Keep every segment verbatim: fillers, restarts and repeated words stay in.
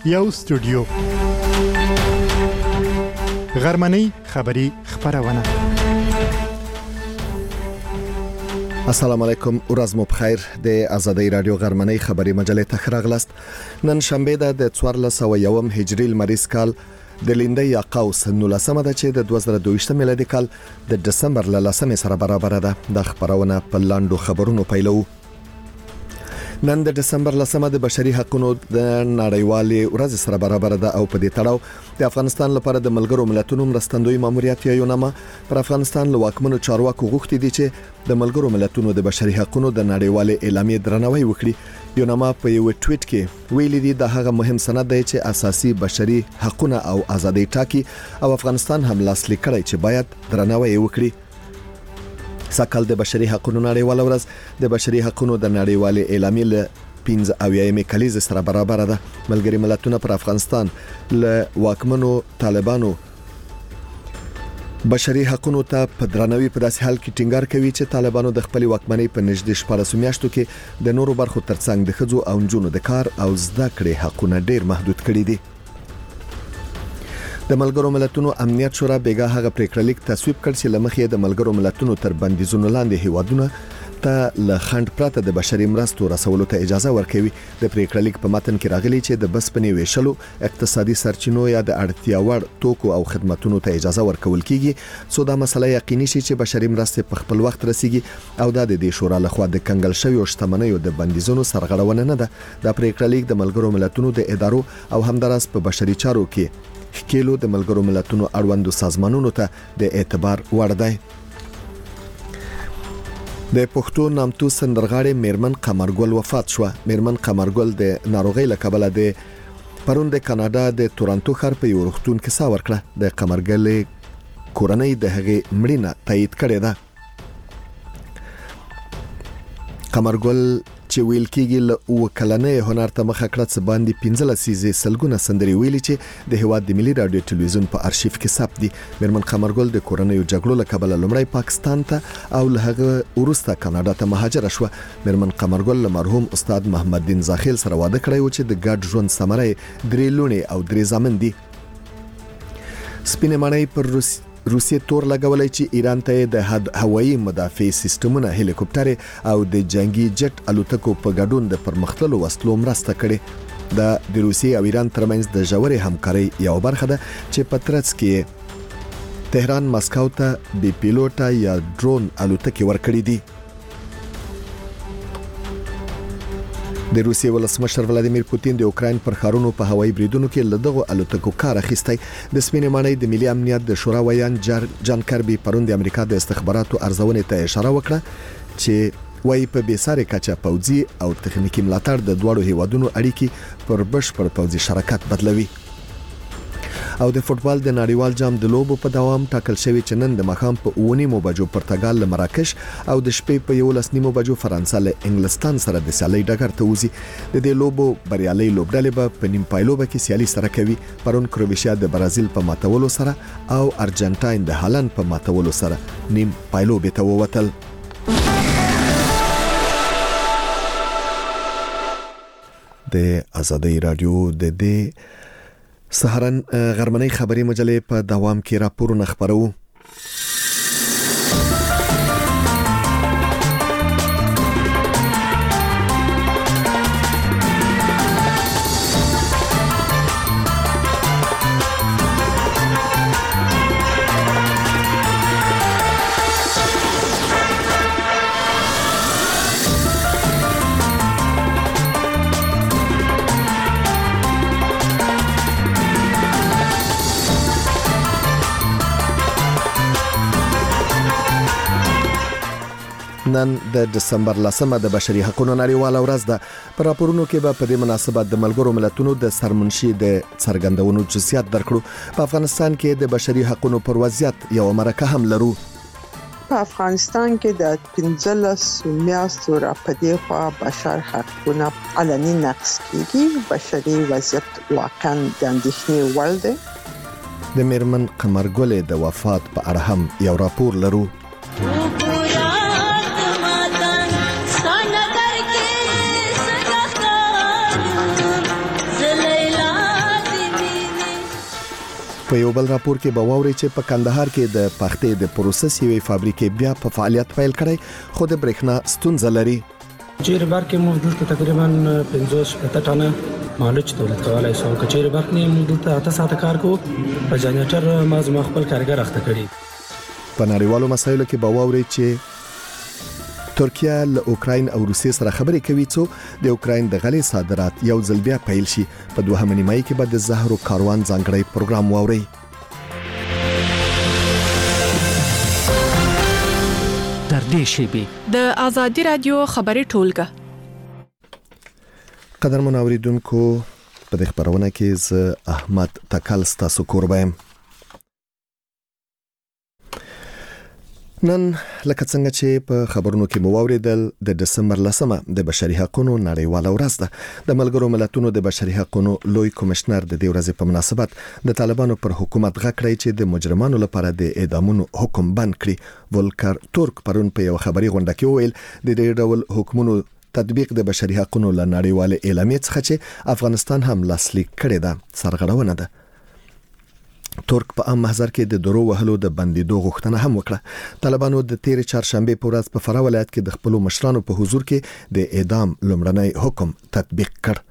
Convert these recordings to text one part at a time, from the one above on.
یو سټوډیو غرمنۍ خبری خبرونه. السلام علیکم، ورځ مو بخیر. د آزادۍ رادیو غرمنۍ خبری مجلې ته راغلاست. نن شنبه ده د څوارلس سوه یوم هجري لمریز کال د لیندۍ یا قوس نولسمه ده چې د دوه زره دوه ویشت میلادي کال د دسمبر له لسمې سره برابر ده. د خبرونه په لاندو خبرونو پیلو. نن د دسمبر لسمه د بشري حقوقو د نړیوالې ورځ سره برابر ده او په دې تړاو د افغانستان لپاره د ملګرو ملتونو مرستندوی ماموریت یا یوناما پر افغانستان له واکمنو چارواکو غوښتي دي چې د ملګرو ملتونو د بشري حقوقو د نړیوالې اعلامیې درناوی وکړي. یوناما په یو ټویټ کې ویلي دي د هغه مهم سند دی چې اساسي بشري حقوقو او ازادي ټاکي او افغانستان هم لاسلیک کړی چې باید درناوی وکړي. ساکال د بشري حقوقو نړیواله ورځ د بشري حقوقو د نړیوالې اعلامیې له پنځه اویایم کلیزې سره برابر ده. ملګري ملتونه پر افغانستان له واکمنو طالبانو بشري حقوقو ته په درناوي په داسې حال کې ټینګار کوي چې طالبانو د خپل واکمنۍ په نږدې شپږ میاشتو کې د نورو برخو ترڅنګ د ښځو او نجونو د کار او زده کړې حقونه ډېر محدود کړي دي. د ملګرو ملتونو امنیت شورا بیګا هغه پریکړه لیک تصویب کړ چې لمخې د ملګرو ملتونو تر بندیزونو لاندې هیوادونه ته له خند پرته د بشري مرستو رسولو ته اجازه ورکوي. د پریکړه لیک په متن کې راغلي چې د بسپنې ویشلو، اقتصادي سرچینو یا د اړتیا وړ توکو او خدماتو ته اجازه ورکول کیږي څو دا مسله یقیني شي چې بشري مرستې په خپل وخت رسیږي او دا د دې شورا لخوا د کنګل شوی شتمنیو د بندیزونو سرغړونه نه ده. دا پریکړه لیک د ملګرو ملتونو د ادارو او همدارس په بشري چارو کې خکېلو د ملګرو ملتونو اړوندو سازمانونو ته د اعتبار وړ دی. د پښتو نامتو سندرغاړې میرمن قمرګل وفات شوه. میرمن قمرګل د ناروغۍ له کبله د پرون د کاناډا د تورنټو ښار په یو روغتون کې ساه ورکړه. د قمرګل کورنۍ د هغې مړینه تایید کړې ده. قمرګل چې ویل کېږي له اوه کلنې هنر ته مخه کړه څه باندې پنځه لسیزې سلګونه سندرې ویلي چې د هیواد د ملي رادیو ټلویزیون په ارشیف کې ثبت دي. میرمن قمرګل د کورنیو جګړو له کبله لومړی پاکستان ته او له هغه وروسته کاناډا ته مهاجره شوه. میرمن قمرګل له مرحوم استاد محمد دین زاخیل سره واده کړی و چې د ګډ ژوند ثمره درې لوڼې او درې زامن دي. سپینې ماڼۍ پر روس روسیې تور لګولای چې ایران ته د هوایي مدافع سیستمونه، هلیکوپټر او د جنگي جټ الوتکو په ګډون د پرمختللو وسلو مرسته کړي. دا د روسیې او ایران ترمنځ د ژورې همکارۍ یو برخه ده چې په ترڅ کې تهران مسکو ته بي پیلوټه یا ډرون الوتکې ورکړي دي. د روسیې ولسمشر ولادیمیر پوتین د اوکراین پر ښارونو په هوایي بریدونو کې له دغو الوتکو کار اخیستی. د سپینې ماڼۍ د ملي امنیت د شورا ویان جان کربي پرون د امریکا د استخباراتو ارزونې ته اشاره وکړه چې وايي په بیسارې کچه پوځي او تخنیکی ملاتړ د دوړو هیوادونو اړیکې پر بشپړ پوځي شراکت بدلوي. او د فوتبال د نړیوال جام د لوبو په دوام ټاکل شوی چې نن د ماښام په اوه نیمو بجو پرتګال له مراکش او د شپې په یولس نیمو بجو فرانسه له انګلستان سره د سیالۍ ډګر ته وځي. د دې لوبو بریالۍ لوبډلې به په نیم پایلوبه کې سیالي سره کوي. پرون کروشیا د برازیل په ماتولو سره او ارجنټاین د هالند په ماتولو سره نیم پایلوبه ته ووتل. د آزادۍ رادیو د دې سهارن غرمنۍ خبری مجلې په دوام کې راپورونه خبرو. نن د دسمبر لسمه د بشري حقوقو نړیواله ورځ ده. په راپورونو کې به په دې مناسبت د ملګرو ملتونو د سرمنشي د څرګندونو جزئیات درکړو. په افغانستان کې د بشري حقوقو پر وضعیت یو مرکه هم لرو. په افغانستان کې د پنځلس میاشتو راپدې خوا بشر حقونه علني نقض کیږي. بشري وضعیت واقعا د اندېښنې وړ دی. د میرمن قمرګل د وفات په اړه هم یو راپور لرو. Zaleila په یو بل راپور کې به واوري چې په کندهار کې د پختې د پروسس یوې فابریکې بیا په فعالیت پیل کړي خو د برېښنا ستونزه لري. چیرې برق موجود کې تقریبا پنځوس ټنه مالوچ تولید کولای شو. کچېرې برق نه موجود ته اته ساعته کار کو په جنریټر ما زما خپل کارګر اخته کړي. په نړیوالو مسایلو کې به واوري چې ترکیه له اوکراین او روسیې سره خبرې کوي چې د اوکراین د غلې صادرات یو ځل بیا پیل شي. په دوهمه نیمایي کې به د زهرو کاروان ځانګړی پروګرام واوري. در دې شیبې د آزادي رادیو خبري ټولګه. قدرمن اوریدونکو په دې خبرونه کې ز احمد تکل ستاسو کوربم. نن لکه څنګه چې په خبرونو کې مو واوریدل د دسمبر لسمه د بشري حقوقو نړیواله ورځ ده. د ملګرو ملتونو د بشري حقوقو لوی کمشنر د دې ورځې په مناسبت د طالبانو پر حکومت غږ کړی چې د مجرمانو لپاره د اعدامونو حکم بند کړي. ولکر تورک پرون په یو خبري غونډه کې وویل د دې ډول حکمونو تطبیق د بشري حقوقو له نړیواله اعلامیې څخه چې افغانستان هم لاسلیک کړی ده سرغړونه ده. ترک په عام محضر کې د درو وهلو د بندیدو غوښتنه هم وکړه. طالبانو د تیر چهارشنبه په ورځ په فراه ولایت کې د خپل مشرانو په حضور کې د اعدام لومړنی حکم تطبیق کړ.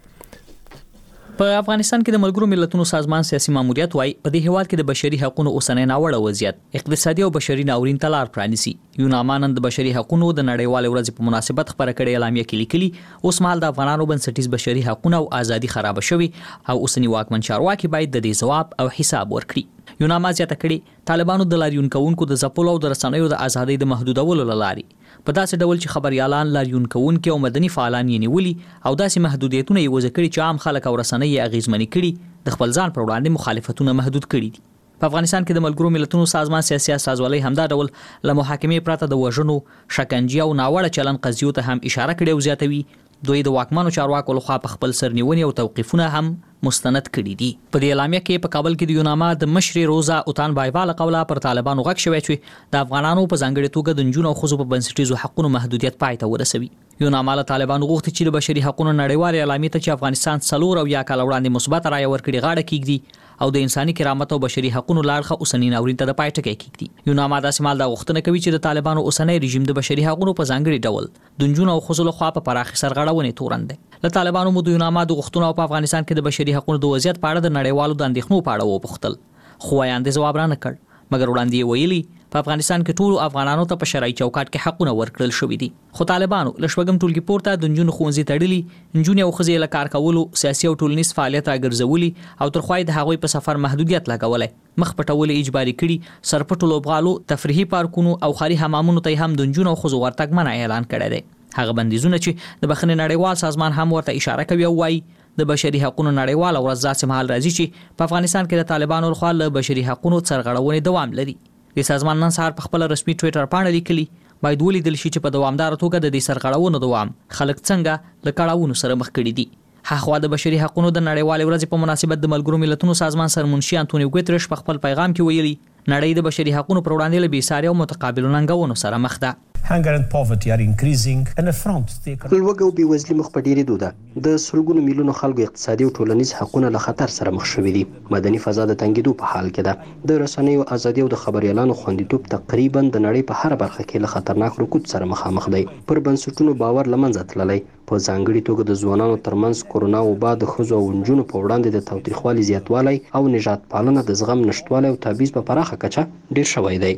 په افغانستان کې د ملګرو ملتونو سازمان سیاسي ماموریت وايي په دې هیواد کې د بشري حقوقو اوسنۍ ناوړه وضعیت اقتصادي او بشري ناورین ته لار پرانیسي. یونامان د بشري حقوقو د نړیوال ورځ په مناسبت خبره کړې اعلامیه کې لیکلي اوس مهال د افغانانو بنسټیز بشري حقوقو او ازادي خراب شوي او اوسنی واکمن چارواکي باید د دې جواب او حساب ورکړي. یوناما زیاته کړي طالبانو د لاریون کوونکو د ځپلو او د رسنیو د ازادۍ د محدودولو لاري په داسې ډول چې خبريالان لاریون کوونکو او مدني فعالان یې نیولي او داسې محدودیتونه یې وضع کړي چې عام خلک او رسنۍ یې اغیزمنې کړي د خپل ځان پر وړاندې مخالفتونه محدود کړي دي. په افغانستان کې د ملګرو ملتونو سازمان سیاسي استازولۍ همدا ډول له محاکمې پرته د وژنو، شکنجې او ناوړه چلن قضیو ته هم اشاره کړې او زیاتوي. دوی د واکمنو چارواکو لخوا په خپل سرنیونې او توقیفونه هم مستند کړي دي. په دې اعلامیه کې په کابل کې د یوناما د مشر روزا اوتان بایواله قوله پر طالبانو غږ شوی چې د افغانانو په ځانګړي توګه د نجونو او ښځو په بنسټیزو حقوقو محدودیت پای ته ورسوي. یوناما له طالبانو غوښتي چې د بشري حقوقو نړیوال اعلامیه ته چې افغانستان څلور او یا کال وړاندې مثبت رایه ورکړي غاړه کیږي او د انساني کرامت او بشري حقوقو لارښه اوسنی ناورین ته د پای ټکی کیږي. یوناما د سیمال د غوښتنه کوي چې د طالبانو اوسنی رژیم د بشري حقوقو په ځانګړي ډول د نجونو او ښځو لخوا په پراخي سرغړونې تورن دي. له طالبانو مو د یوناما د غوښتنو په افغانستان کې د بشري حقوقو د وضعیت په اړه د نړیوالو د اندېښنو په اړه وپوښتل خو وایاندې ځواب را نه کړ. مګر وړاندې ویلي په افغانستان کې ټول افغانانو ته په شرعي چوکاټ کې حقونه ورکړل شوې دي. خو طالبانو له شپږم ټولګي پورته د نجونو ښوونځي تړلي، نجونې او ښځې له کار کولو، سیاسي او ټولنیز فعالیت راګرځولي او تر خوای د هغوی په سفر محدودیت لګولای، مخ پټول اجباري کړي، سرپټو لوبغالو، تفریحي پارکونو او خاري حمامونو ته هم د نجونو او ښځو ورتګ منع اعلان کړی دی. هغه بندیزونه چې د بخښنې نړیوال سازمان هم ورته اشاره کوي او وايي د بشري حقوقو نړیوال ورځ ځکه مهال راځي چې په افغانستان کې د طالبانو لخوا له بشري حقوقو سرغړونې دوام لري. د سازمان نن سهار په خپل رسمي ټوئیټر باندې لیکلي باید ولیدل شي چې په دوامدار توګه د دې سرغړونو دوام خلک څنګه له کړهونو سره مخ کړي دي. هغه د بشري حقوقو د نړیوال ورځ په مناسبت د ملګرو ملتونو سازمان سرمنشي انټونیو ګوتریش په خپل پیغام کې ویلي نړۍ د بشري حقوقو پر وړاندې له بېساري او متقابل ننګونو سره مخ ده. Hunger and poverty are increasing and affront the economy. لوږه او بېوزلي مخ په ډېرېدو ده. د سلګونو میلیونو خلکو اقتصادي او ټولنیز حقونه له خطر سره مخ شوي دي. مدني فضا د تنګېدو په حال کې ده. د رسنیو ازادي او د خبريالانو خوندیتوب تقریبا د نړۍ په هر برخه کې له خطرناک رکود سره مخامخ دی. پر بنسټونو باور له منځه تللی. په ځانګړي توګه د ځوانانو ترمنځ کورونا وبا د ښځو او نجونو په وړاندې د تاوتریخوالي زیاتوالی او نژاد پالنه د زغم نشتوالی او تبعیض په پراخه کچه ډېر شوی دی.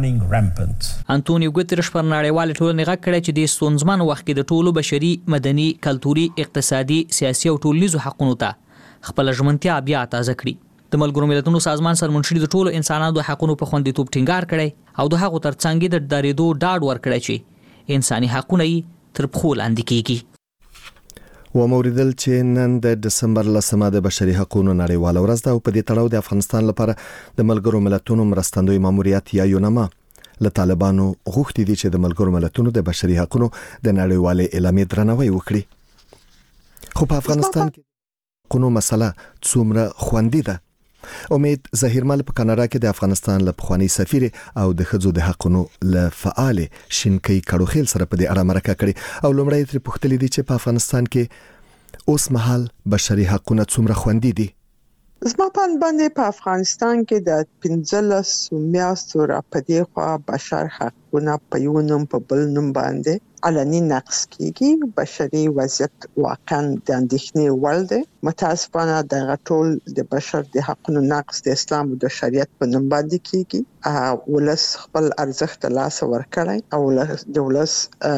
انټونیو ګوتریش پر نړیوالې ټولنې غږ کړی چې د ستونزمن وخت کې د ټولو بشري، مدني، کلتوري، اقتصادي، سیاسي او ټولنیزو حقوقو ته خپل ژمنتیا بیا تازه کړي. د ملګرو ملتونو سازمان سرمنشي د ټولو انسانانو د حقوقو په خوندیتوب ټینګار کړی او د هغو ترڅنګ د درېدو ډاډ ورکړی چې انساني حقوق یې تر پښو لاندې کیږي. و موریدل چې نن د دسمبر لسمه د بشري حقوقو نړیواله ورځ ده او په دې تړاو د افغانستان لپاره د ملګرو ملتونو مرستندوی ماموریت یا یوناما له طالبانو غوښتي دي چې د ملګرو ملتونو د بشري حقوقو د نړیوالې اعلامیې درناوی وکړي. خو په افغانستان کې قانون مسله څومره خوندي ده؟ امید ظهیرمل په کاناډا کې د افغانستان له پخوانی سفیر او د ښځو د حقوقو له فعال شینکۍ کړوخیل سره په دې اړه مرکه کړې او لومړی تر پوښتلې دي چې په افغانستان کې اوس مهال بشري حقوقو څومره خوندي دي. زما په باندې په افغانستان کې د پنځلس میاشتو را پدې خوا بشر حقونه په یو نوم په بل نوم باندې علني نقض کیږي. بشري وضعیت واقعا د اندېښنې وړ دی. متاسفانه د ټول د بشر د حقونو نقض د اسلام او د شریعت په نوم باندې کیږي. ولس خپل ارزښت لاس ورکړي او د ولس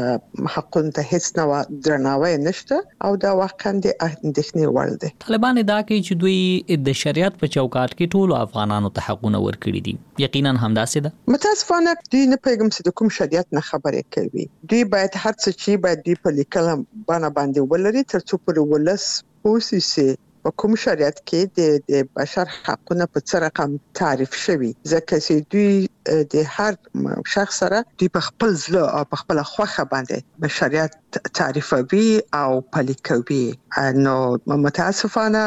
حقونو ته هیڅ نوع درناوی نشته او دا واقعا د اندېښنې وړ دی. طالبان دا کوي چې دوی د شریعت په چوکاټ کې ټول افغانانو ته حقونه ورکړي دي. یقینا همداسې ده. متاسفانه دوی نه پیغام چې د کوم شریعت نه خبرې کوي. دوی باید هر څه چې باید دوی په لیکل باندې باندې ولري ترڅو پر ولس پوسیسي په کوم شریعت کې د د بشر حقونه په څه رقم تعریف شوي. ځکه چې دوی د هر شخص سره دوی په خپل ځل او په خپل خوخه باندې شریعت تعریفوي او پلي کوي. نو متاسفانه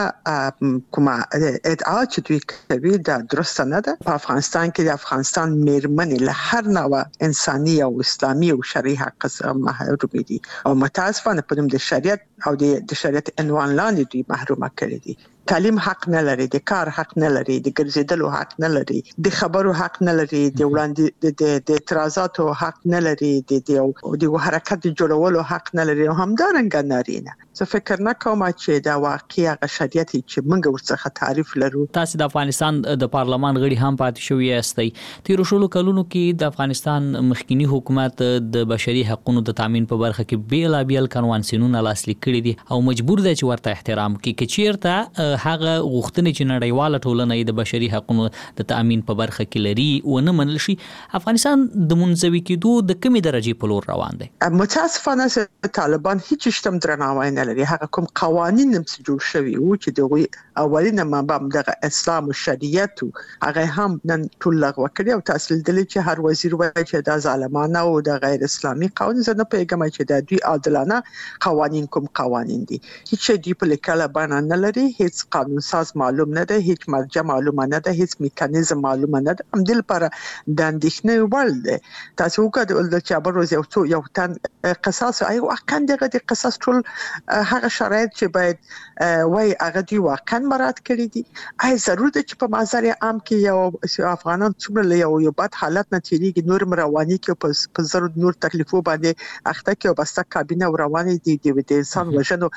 کومه ادعا چې دوی کوي دا درست نه ده. په افغانستان کې د افغانستان میرمنې له هر نوع انساني او اسلامي او شرعي حق څخه محروم دي او متاسفانه په نوم د شریعت او د شریعت عنوان لاندې دوی محرومه کړي دي. تعلیم حق نه لري، د کار حق نه لري، د ګرځېدلو حق نه لري، د خبرو حق نه لري، د وړاندې د د اعتراضاتو حق نه لري، د د د حرکت جوړولو حق نه لري او همدارنګه نارینه. زه فکر نه کوم چې دا واقعي هغه شریعت چې موږ ورڅخه تعریف لرو. تاسو د افغانستان د پارلمان غړي هم پاتې شوی یاستئ. تیر شلو کلونو کې د افغانستان مخکینی حکومت د بشري حقوقو د تامین په برخه کې بیل بیل قانونونه لاسلیک کړي دي او مجبور دی چې ورته احترام کوي. کې چیرته هغه غوښتنې چې نړیواله ټولنه د بشري حقوقو د تامین په برخه کې لري او نه منل شي، افغانستان د منځوي کېدو د کمی درجه په لور روان دی. متاسفانه طالبان هیڅ شتم درناوی نه لري. هغه کوم قوانين هم جوړ شوي وو چې د اولینه منبع د اسلام او شریعت هغه هم نن ټول لغوه کړی او تحصیل دلی چې هر وزیر وایي چې دا ظالمانه او د غیر اسلامي قوانين زنه پیغام چې د دوی عادلانه قوانين کوم قوانين دي چې دوی په لیکل باندې نه لري. هیڅ قانون ساز معلوم نه ده، هیڅ مرجع معلومه نه ده، هیڅ میکانیزم معلومه نه ده. هم دل پر د اندېښنې وړ دی. تاسو وکړئ د چابر روز یو څو یو تن قصاص او واقعا دغه د قصاص ټول هغه شرایط چې باید وای هغه دی واقعا مراد کړی دي. آی ضروري ده چې په مازار عام کې یو افغانان څومره یو یو بد حالت نه تیریږي نور رواني کې په زرو نور تکلیفو باندې اخته کې او بسته کابینه رواني دي د انسان وژنو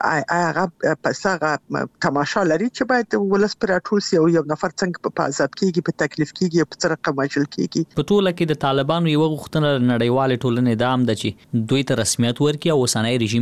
هغه پسغه تماشا لري چې باید ولس پر ټول سی یو نفر څنګه په عذاب کېږي په تکلیف کېږي په څه رقم ماجل کېږي. په ټوله کې د طالبانو یو غوښتنه نړیواله ټولنې دام د چې دوی ته رسمیت ورکړي او اوسنۍ رژیم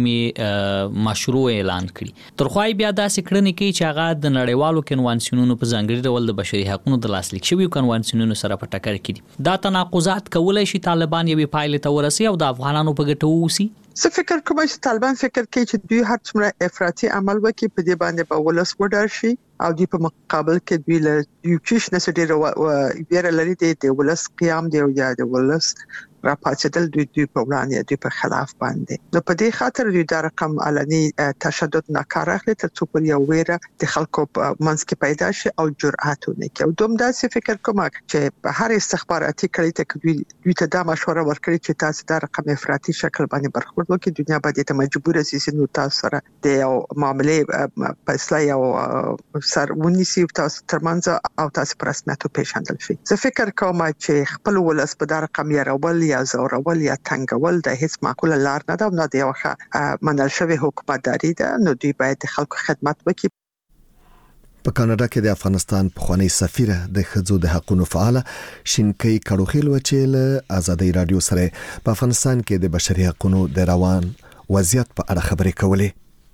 مشروع اعلان کړي. ترخوای بیا داسې کړنې کوي چې هغه د نړیوالو کنوانسیونونو په ځانګړي ډول د بشري حقوقو د لاسلیک شویو کنوانسیونونو سره په ټکر کې دي. دا تناقضات کولای شي طالبان یوې پایلې ته ورسي او د افغانانو په ګټه ووسی. زه فکر کوم چې طالبان فکر کوي چې دوی هر څومره افراطي عمل وکړي په دې باندې په ولس وډار شي او دوی په مقابل کې دوی له یو چیش نه سړي ویره لري د ولس قیام دی او یا د ولس راپاتېدل دوی دوی په وړاندې دوی په خلاف باندې. نو په دې خاطر دوی دا رقم علني تشدد نه کار اخلي ترڅو پر یو ویره د خلکو په منځ کې پیدا شي او جرأت ونکړي. او دوم داسې فکر کوم چې په هر استخباراتي کړي ته دوی دوی ته دا مشوره ورکړي چې تاسو دا رقم افراطي شکل باندې برخورد وکړي. دنیا باندې ته مجبور سي نو تاسو سره د یو معاملې فیصله یو سر ونیسي تاسو ترمنځ او تاسو پر رسمیت پیژندل شي. زه فکر کوم چې خپل ولس په دا رقم یې یا زورول یا تنګول د هیڅ معقوله لار نه ده او نه د یو منل شوی حکومتداري ده. نو دوی باید د خلکو خدمت وکړي. په کاناډا کې د افغانستان پخوانی سفیره د ښځو د حقوقو فعال شینکۍ کړوخیل وچیل آزادۍ رادیو سره په افغانستان کې د بشري حقوقو د روان وضعیت په اړه خبرې کولې.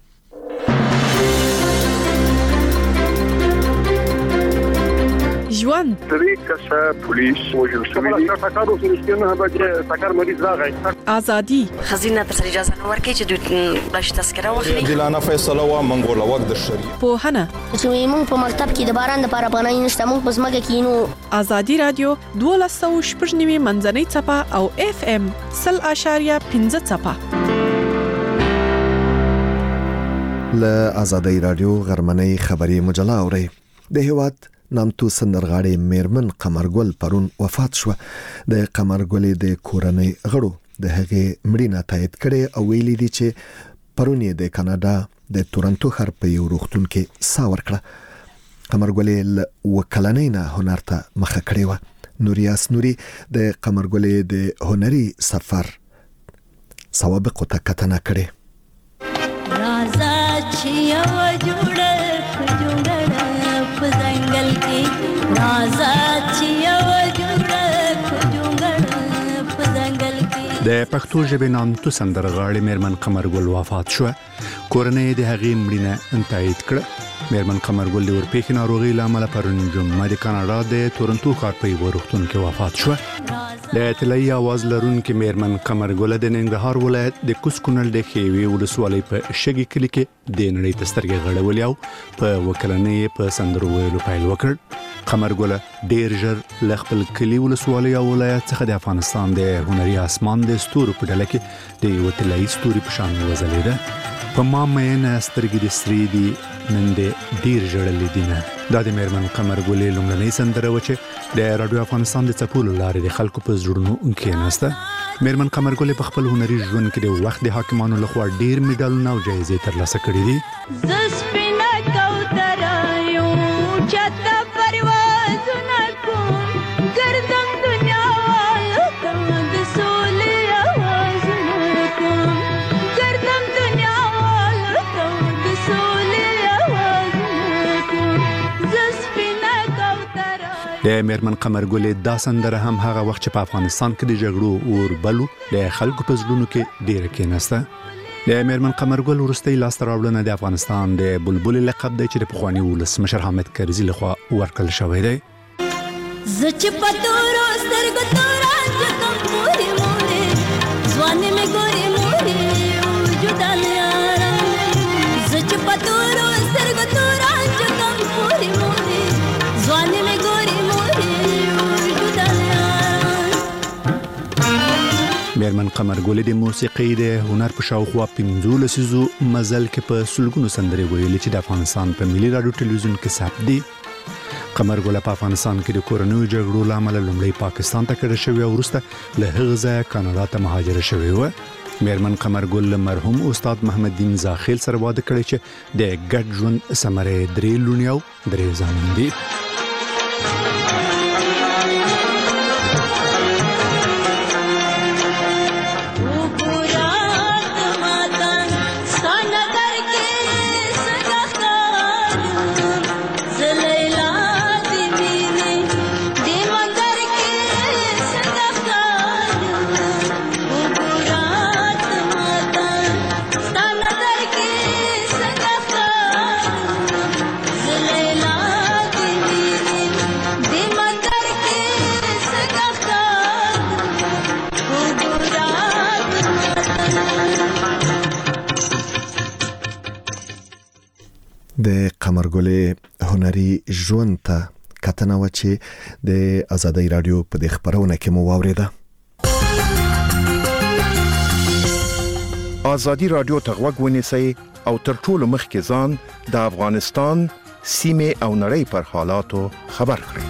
ژوند درې کسه پولیس وژل شوي دي. ټاکارو سره نه بچي ټاکار مریض راغی. ازادي خزینه تر اجازه نه ورکړي چې دوی بلش تذکره واخلي. دلانه فیصله وا منګوله وخت د شری په هنه چې موږ په مکتب کې د باران د لپاره پناه نشته موږ په ځمکه کې نو. ازادي رادیو دولس سوه شپږ نوي منځنۍ چپه او اف ام صفر اشاریه پنځه چپه. له ازادي رادیو غرمنۍ خبري مجله اوري. د هیواد نامتو سندرغاړي میرمن قمرګل پرون وفات شو. د قمرګل د کورنۍ غړو د هغې مړینه تایید کړي او ویلي دي چې پرون یې د کاناډا د تورنټو ښار په یو روغتون کې سا ورکړه. قمرګلې له وکلنۍ نه هنر ته مخه کړې و. نوریاس نوري د قمرګلې د هنري سفر سوابق ته کتنه کړې. رازا چې یو جوړ جوړ په ځنګل کې، رازا چې یو جوړ جوړ په ځنګل کې. د پښتو ژبې نامتو سندرغاړې میرمن قمرګل وفات شو. کورنۍ د هغې مړینه تایید کړه. میرمن قمرګل د ورپېښې ناروغۍ له امله پرون جمعه د کاناډا د تورنټو ښار په یوه روغتون کې وفات شوه. د طلایي اواز لرونکې میرمن قمرګل د ننګرهار ولایت د کوز کونړ د ښېوې ولسوالۍ په شګي کلي کې د نړۍ ته سترګې غړولې او په وکلنۍ یې په سندرو ویلو پیل وکړ. قمرګل ډېر ژر له خپل کلي ولسوالۍ او ولایت څخه د افغانستان د هنري اسمان د ستورو په ډله کې د یوه طلایي ستوري په شان وځلېده. په ما مینه سترګې د سرې دي نن دې ډېر ژړلې دي نه. دا د میرمن قمرګلې لومړنۍ سندره وه چې د راډیو افغانستان د څپو له لارې د خلکو په زړونو کښېناسته. میرمن قمرګلې په خپل هنري ژوند کې د وخت د حاکمانو لخوا ډېر میډالونه او جایزې ترلاسه کړي دي. زه سپینه کوتره یم چاته پروازونه کوم، ګرځم دنیا والو ته د سولې اوازونه کوم، ګرځم دنیا والو ته د سولې اوازونه کوم. زه سپینه کوتره. د میرمن قمرګلې دا سندره هم هغه وخت چې په افغانستان کې د جګړو اور بلو د خلکو په زړونو کې ډېره کېناسته. د میرمن قمرګل وروستۍ لاسته راوړنه د افغانستان د بلبل لقب دی چې د پخواني ولسمشر حامد کرزي لخوا ورکړل شوی دی. زه چې په تورو سترګو تورانجه کوم مورې مورې ځوانې مې ګورې مورې وجوده له یاره. زه چې په تورو سترګو تورانجه کوم مورې مورې ځوانې مې ګورې مورې وجوده له یاره. میرمن قمرګل د موسیقۍ د هنر په شاوخوا پنځو لسیزو مزل کې په سلګونو سندرې ویلې چې د افغانستان په ملي راډیو ټلویزیون کې ثبت دي. قمرګل په افغانستان کې د کورنیو جګړو له امله لومړی پاکستان ته کډه شوې او وروسته له هغه ځایه کاناډا ته مهاجره شوې وه. میرمن قمرګل له مرحوم استاد محمد دین زاخیل سره واده کړی چې د ګډ ژوند ثمرې درې لوڼې او درې زامن دي. د قمرګلې هنري ژوند ته کتنه و چې د آزادۍ رادیو په د خبرونه کې مو واوریده. آزادۍ رادیو ته غوږ ونیسئ او تر ټولو مخکې ځان د افغانستان سیمې او نړۍ پر حالاتو خبر کړئ.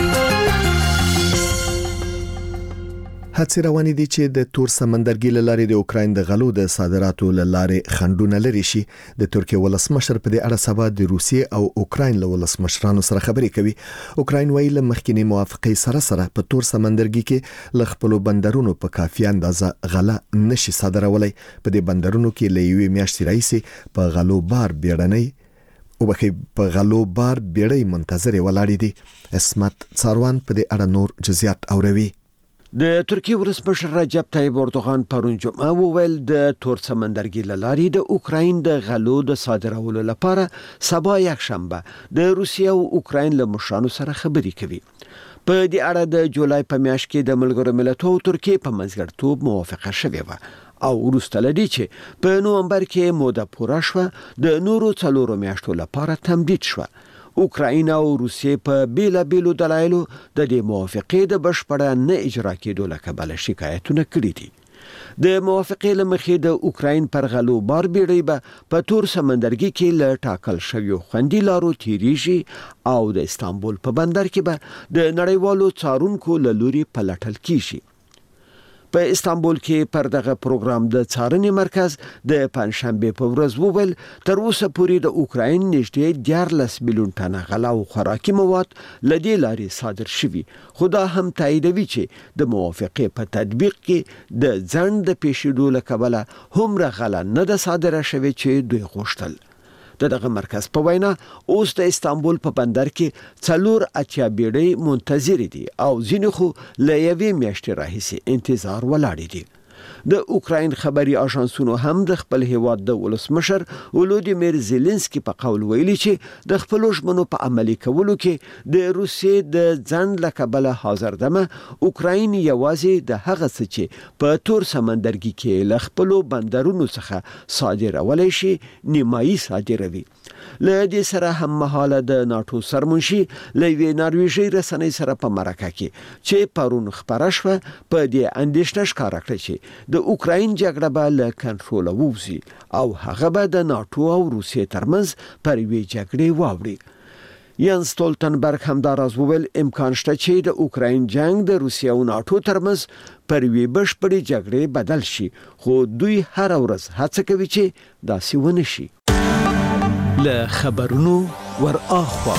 هڅې روانې دي چې د تور سمندرګي له لارې د اوکراین د غلو د صادراتو له لارې خنډونه لري شي. د ترکیه ولسمشر په دې اړه سبا د روسیې او اوکراین له ولسمشرانو سره خبرې کوي. اوکراین وایي له مخکینی موافقې سره سره په تور سمندرګي کې له خپل بندرونو په کافي اندازه غله نشي صادرولای. په دې بندرونو کې له یوې میاشتې راهیسې په غلو بار بیړنۍ او بخې په غلو بار بیړۍ منتظر ولاړې دي. اسمت څاروان په دې اړه نور جزئیات اوروي. د ترکیه ولسمشر رجب طیب اردوغان پرون جمعه وویل د تور سمندرګي له لارې د اوکراین د غلو د صادرولو لپاره سبا یک شنبه د روسیې او اوکراین له مشرانو سره خبرې کوي. په دې اړه د جولای په میاشت کې د ملګرو ملتونو ترکیه په منځګړیتوب موافقه شوې و او وروسته لدی چې په نومبر کې موده پوره شوه د نورو څلورو میاشتو لپاره تمدید شوه. اوکراین او روسیې په بیلا بیلو دلایلو د دې موافقې د بشپړه نه اجرا کېدو له کبله شکایتونه کړي دي. د موافقې له مخې د اوکراین پر غلو بار بیړۍ به په تور سمندرګي کې له ټاکل شویو خوندي لارو تیریږي او د استانبول په بندر کې به د نړیوالو څارونکو له لوري پلټل کیږي. په استانبول کې پر دغه پروګرام د څارنې مرکز د پنځشنبه په ورځ وویل تر اوسه پورې د اوکراین نږدې دیارلس میلیون ټنه غله او خوراکي مواد لدې لارې صادر شوي، خو دا هم تاییدوي چې د موافقې په تطبیق کې د ځنډ د پیښېدو له کبله هومره غله نه ده صادره شوې چې دوی غوښتل. د دغه مرکز په وینا اوس د استانبول په بندر کې څلور اتیا بیړۍ منتظرې دي او ځینې خو له یوې میاشتې راهیسې انتظار ولاړې دي. د اوکراین خبري اژانسونو هم د خپل هیواد د ولسمشر ولودیمیر زيلنسکي په قول ویلي چې د خپل ژمنو په عملي کولو کې د روسیې د ځند لکبله حاضر دمه اوکراین یوازې د هغه څه چې په تور سمندرګي کې ل خپل بندرونو څخه صادرولای شي نیمایي صادروي. له دې سره هم مهاله د ناتو سرمنشي لوي نارویژي رسنۍ سره په مرکه کې چې پرون خبره شوه په دې اندیشنه ښکارا کړې چې د اوکراین جګړه به له کنټروله ووځي او هغه به د ناتو او روسیې ترمنځ پر وی جګړې واوړي. یانس ستولتنبرګ هم دا راز وویل امکان شته چې د اوکراین جنگ د روسیې او ناتو ترمنځ پر وی بشپړې جګړې بدل شي، خو دوی هر ورځ هڅه کوي چې داسې ونه شي. له خبرونو ور اخوا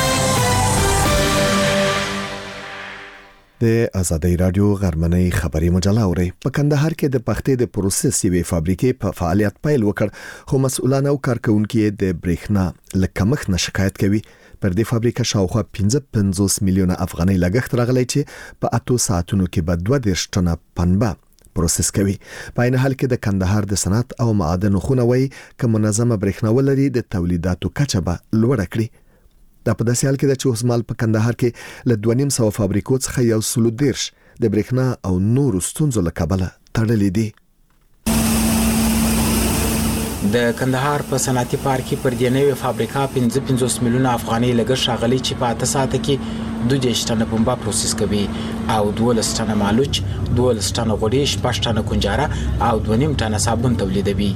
د آزادۍ رادیو غرمنۍ خبري مجله اوري. په کندهار کې د پختې د پروسس یوې فابریکې په فعالیت پیل وکړ، خو مسؤلان او کارکونکو د برېښنا له کمښت نه شکایت کوي. پر دې فابریکه شاوخوا پنځه پنځوس میلیونه افغانۍ لګښت راغلی چې په اتو ساعتونو کې به دوه دېرش ټنه پنبه پروسس کوي. په عین حال کې د کندهار د صنعت او معادنو خونوي که منظمه برېښنا ولري د تولیداتو کچه به لوړه کړي. دا په داسې حال کې د چوسمال په کندهار کې ل دوه نیم سو فابریکو څخه یو سلو دیرش د برېښنا او نورو ستونزو له کبله تړلې دي. د کندهار په صنعتي پارک کې پر دې نوې فابریکه پنځه پنځوس میلیونه افغانۍ لګښت راغلی چې په اته ساعته کې دوه دېرش ټنه پنبه پروسس کوي او دولس ټنه مالوچ، دولس ټنه غوړي، شپږ ټنه کنجاره او دوه نیم ټنه صابون تولیدوي.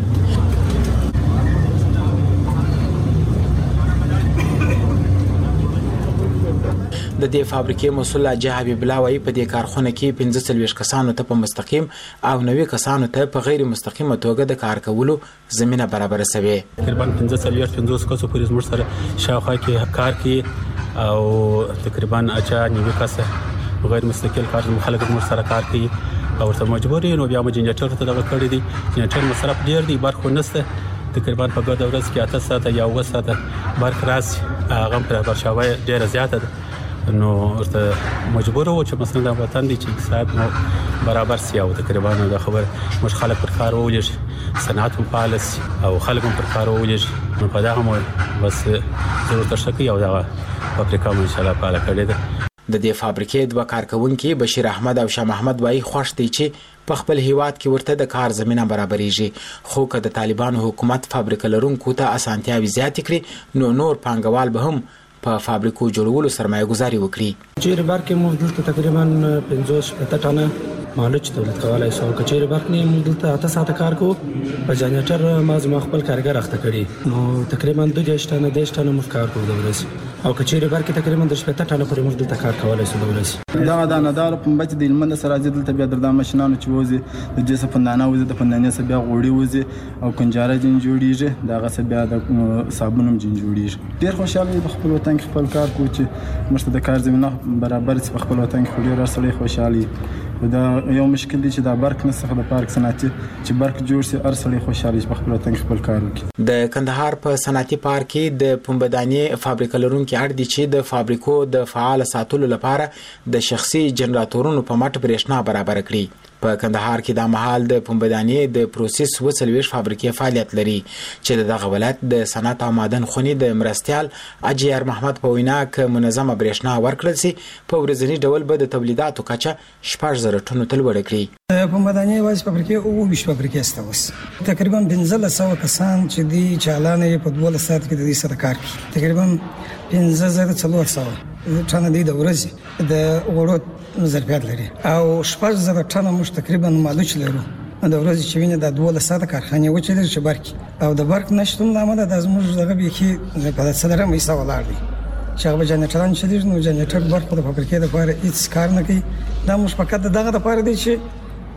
د دې فابریکې مسؤل حاجی حبیب الله وايي په دې کارخونه کې پنځه څلوېښت کسانو ته په مستقیم او نوي کسانو ته په غیر مستقیمه توګه د کار کولو زمينه برابر شوه. تقریبا پنځه څلوېښت پنځوس کسو پورې زموږ سره شاوخوا کې کار کوي او تقریبا اچا نوي کسه غیر مستقل کار مخالفت زموږ سره کار کوي او ورته مجبور نو بیا موږ جنریټر ته دغه کړی دي. جنریټر مصرف ډیر دی، برخه نسته. تقریبا په ګډه ورځ کې اته ساعته یا اوه ساعته برق راځي، هغه پر برشاوي ډیره زیاته ده. نو ورته مجبور و چې مثلا د وطن دي چې ساعت مو برابر سی او تقریبا د خبر مش خلک پر کار ولې صنعت هم پالس او خلک هم پر کار ولې نو په دا هم بس ضرورت شته یو دا فابریکه ان شاء الله پاله کړي ده. د دې فابریکې دوه کارکونکو بشیر احمد او شاه محمد وايي خوښ دي چې په خپل هیواد کې ورته د کار زمينه برابرېږي، خو که د طالبانو حکومت فابریکه لرونکو ته اسانتیاوي زیات کړي نو نور پانګوال به هم په فابریکو جوړولو سرمایه گذاري وکړي. چې برق موږ دلته تقریبا پنځوس ټنه مالوچ تولید کولای شو. کچېر برق نه موږ دلته اته ساعته کار کو په جنریټر ما زما خپل کارګر اخته کړي نو تقریبا دوه دېرش ټنه دېرش ټنه موږ کار کوو د ورځې او کچېر برق تقریبا د شپږ ټنه پورې موږ دلته کار کولای شو د ورځې. دا دا نه دار په بچ د لمن سره ځدل بیا د ماشينانو چې وځي د جسه پندانه وځي د پندانه سره بیا غوړي وځي او کنجاره جن جوړیږي داغه سره بیا د صابونم جن جوړیږي. ډیر خوشاله په خپل وطن کې خپل کار کوي چې مشته د کار زمينه برابر په خپل وطن کې ډیر سره خوشاله. دا یو مشکل دی چې دا برق نسخه د پارک صنعتي چې برق جوړ سي ارسلي خوشاله په خپل وطن کې خپل کار وکړي. د کندهار په صنعتي پارک کې د پنبهداني فابریکه لرونکو اړ دي چې د فابریکو د فعال ساتلو لپاره د شخصي جنراتورونو په مټ برېښنا برابر کړي. په کندهار کې د محل د پنبهداني د پروسس وسلويش فابریکې فعالیت لري چې دغه ولایت د صنعت او معدن خونی د مرستيال اجیر محمد په وینا ک منظمه برېښنا ورکړل سي په ورځنی ډول به د تولیداتو کچه شپږ زره ټنو تل وړ کړي. پنبهداني واس فابریکې او ویش فابریکې استوس تقریبا پنځه سوه کسان چې دی چالانې په دوه ساعت کې د دې سره کار کوي. تقریبا پنځه زره څلور سوه ټنه دی د ورځې د وړو ظرفیت لري او شپږ زره ټنه موږ تقریبا مالوچ لرو. د ورځې چې ویني د دوه ساعت کارخانه و چې د برق او د برق نشټون لامل د زموږ دغه به کې په صدره مې سوال لري چې هغه جنریټران چې دي نو جنریټر برق د فابریکې لپاره هیڅ کار نه کوي. دا موږ فقط دغه لپاره دی چې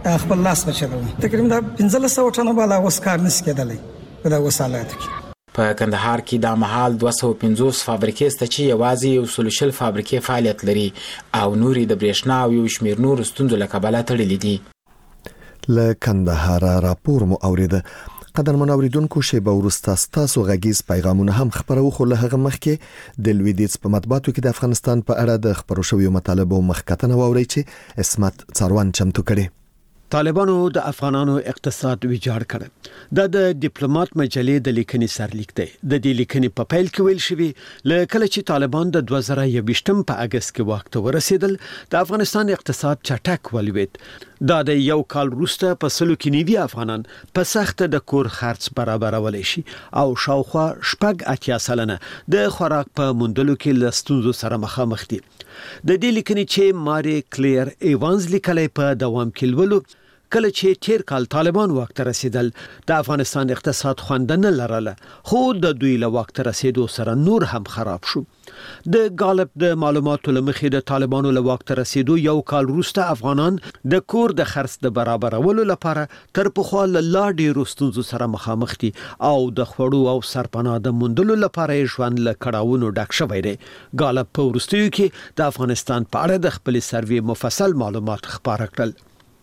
خپل لاس بچلو تقریبا دا پنځه سوه ټنه بالا اوس کار نس کېدلی په دا وسالاتو کې. په کندهار کې د مهال دوه سوه پنځوس فابریکې شته چې یوازې یو سل شل فابریکې فعالیت لري او نورې د برېښنا او یو شمېر نور ستونزو له کبله تړلې دي. له کندهار راپور مو اوریده. قدرمن اوریدونکو شیبه وروسته ستاسو غږیز پیغامونه هم خبرو خو له هغه مخکې د لویدیځ په مطبوعاتو کې د افغانستان په اړه د خبرو شویو مطالبو مخکتنه واوري چې اسمت څاروان چمتو کړي. طالبانو د افغانانو اقتصاد ویجاړ کړ. دا د ډیپلوماټ مجلې د لیکنې سرلیک دی. د دې لیکنې په پیل کې ویل شوی ل کله چې طالبان د دوه زره یوویشتم په اگست کې وخت ورسېدل د افغانستان اقتصاد چټک ولوید. دا د یو کال وروسته په سلو کې نیوي افغانان په سخت د کور خرڅ برابرولای شي او شاوخوا شپږ اتیا سلنه د خوراک په موندلو کې له ستونزو سره مخامخ دي. د دې لیکنې چې ماري کلیر ایوانز لیکلې په دوام کې لولو کله چې تیر کال طالبان واک ته رسیدل د افغانستان اقتصاد خوندنه لرله خو د دوی له واک ته رسیدو سره نور هم خراب شو. د غالب د معلوماتو لمخې د طالبانو له واک ته رسیدو یو کال وروسته افغانان د کور د خرڅ د برابرولو لپاره تر پخوا لا ډېر ستونزو سره مخامخ دي او د خوړو او سرپناه د موندلو لپاره ژوند له کړاوونو ډک شوی دی. غالب په وروستیو کې د افغانستان په اړه د خپل سروې مفصل معلومات خبره کړل.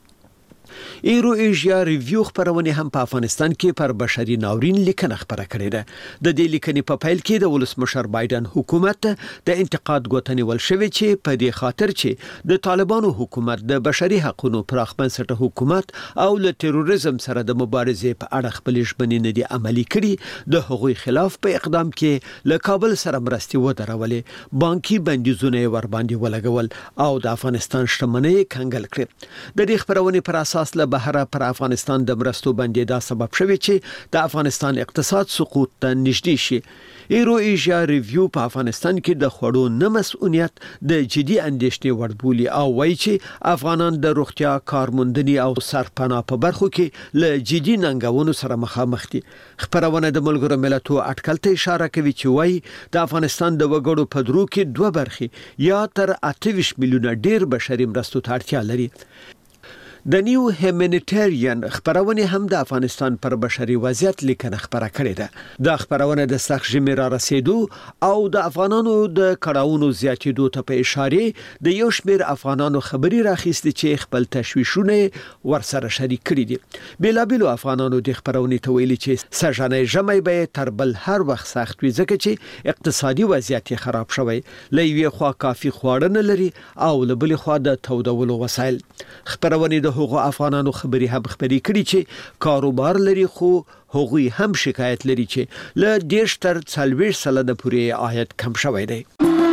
ایرو ایشیا ریویو خبرونه هم په افغانستان کې پر بشري ناورین لیکنه خبره کړې ده. د دې لیکنې په پیل کې د ولسمشر بایدن حکومت د انتقاد غوښتنې ول شوې چې په دې خاطر چې د طالبانو حکومت د بشري حقوقو پراخ بنسټه حکومت او له تروریزم سره د مبارزې په اړه خپل ژمنې نه دي عملي کړي. د هغوی خلاف په اقدام کې له کابل سره مرستې ودرولې، بانکي بندیزونه ور باندې ولګول او د افغانستان شتمنۍ کنګل کړې. د دې خبرونه پر اساس له بهره پر افغانستان د مرستو باندې دا سبب شوی چې د افغانستان اقتصاد سقوط ته نږدې شي. ایرو ایشیا ریویو په افغانستان کې د خوړو نه مسؤلیت د جدي اندېښنې وړ بولي او وایي چې افغانان د روغتیا، کارموندنې او سرپناه په برخو کې له جدي ننګونو سره مخامخ دي. خبرونه د ملګرو ملتونو اټکل ته اشاره کوي چې وایي د افغانستان د وګړو په درو کې دوه برخې یا تر اته ویشت میلیونه ډیر بشري مرستو ته اړتیا لري. د نیو هیومانیټریان خبرونه هم د افغانستان پر بشري وضعیت لیکنه خبره کړې ده. د خبرونه د سخت ژمي را رسیدو او د افغانانو د کړهونو زیاتېدو ته په اشاره د یو شمېر افغانانو خبري راخېستي چې خپل تشویشونه ورسره شریک کړي دي. بېلابېلو افغانانو د خبرونه ته ویلي چې سږنی ژمی به تر بل هر وخت سخت وي ځکه چې اقتصادي وضعیت خراب شوی، له یوې خوا کافي خواړه نه لري او له بلې خوا د تودولو وسایل. خبرونه د هغو افغانانو خبري هم خبري کړي چې کاروبار لري خو هغوی هم شکایت لري چې له دیش تر څلوېښت سلنه پورې عاید کم شوی دی.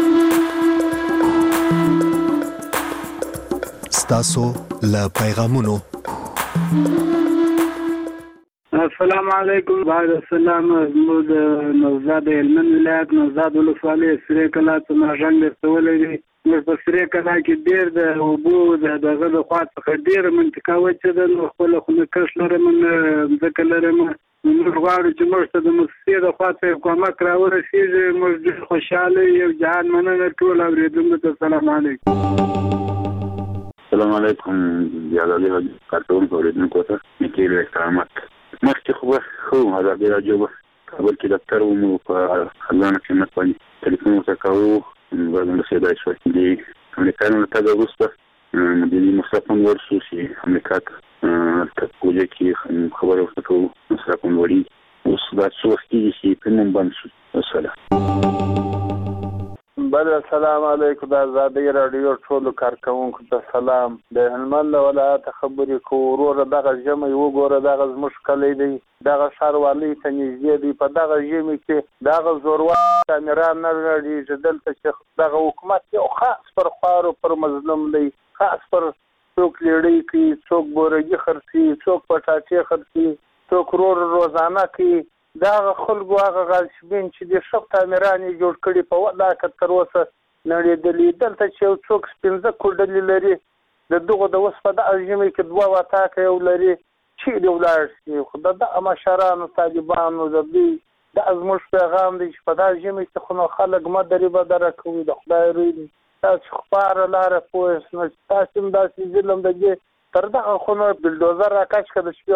ستاسو له پیغامونو. السلام علیکم. بعد السلام محمود نوزاد هلمند ولایت نوزاد ولسوالۍ سرې کلا څخه ژوند درتولې. موږ په سرې کلا کې ډېر د اوبو د دغه د خوا څخه ډېره منطقه وچه ده، نو خپله خو نه کښت لرم نه مځکه لرم. موږ غواړو چې موږ ته د موسسې د خوا څخه کومک راورسېږي. موږ ډېر خوشحاله یو. جهان مننه ټول اورېدونکو ته. السلام علیکم. السلام علیکم. ازادي راډیو کارکونکو اورېدونکو ته نیکي او احترامات. مخکې خو خو ازادي راډیو کابل کې دفتر ومو په خزانه قیمت باندې ټلیفون ورته کوو باندې رسېدای شوی. د امریکایانو له تګه وروسته مدیري مصرفون ورسو چې امریکا ته کوجه کې خبره ورته کوو مصرفون وړي. اوس دا څو وخت کېږي چې په نوم بند شو. السلام بل السلام علیکم. د ازادي راډیو ټولو کارکونکو ته سلام. د هلمند ولایت خبرې کوو. وروره دغه ژمی وګوره، دغه زموږ کلی دی، دغه ښاروالۍ ته نږدې دی. په دغه ژمي کې دغه زوروار تعمیران نه لرېږي. دلته چې دغه حکومت یو خاص پر خوارو پر مظلوم دی، خاص پر څوک لیړۍ کوي، څوک بورګي خرڅي، څوک پټاټې خرڅي، څوک رور روزانه کوي. دغه خلکو هغه غالشبین چې د شپ تعمیران یې جوړ کړي په ولاکه تر اوسه نړېدلي. دلته چې یو څوک پنځه کوډلې لري، د دغو د اوس په دغه ژمي کې دوه وتاکه یو لري، چیرې ولاړ شي. خو د دغه مشرانو طالبانو د دوی دا زموږ پیغام دی چې په دغه ژمي کې خو نو خلک مه درې بدره کوي. د خدای روی دی، تاسو خپاره لاره پوه شئ. تاسو هم داسې ظلم د دې تر دغه خو نو بلډوزر راکش کړه د شپې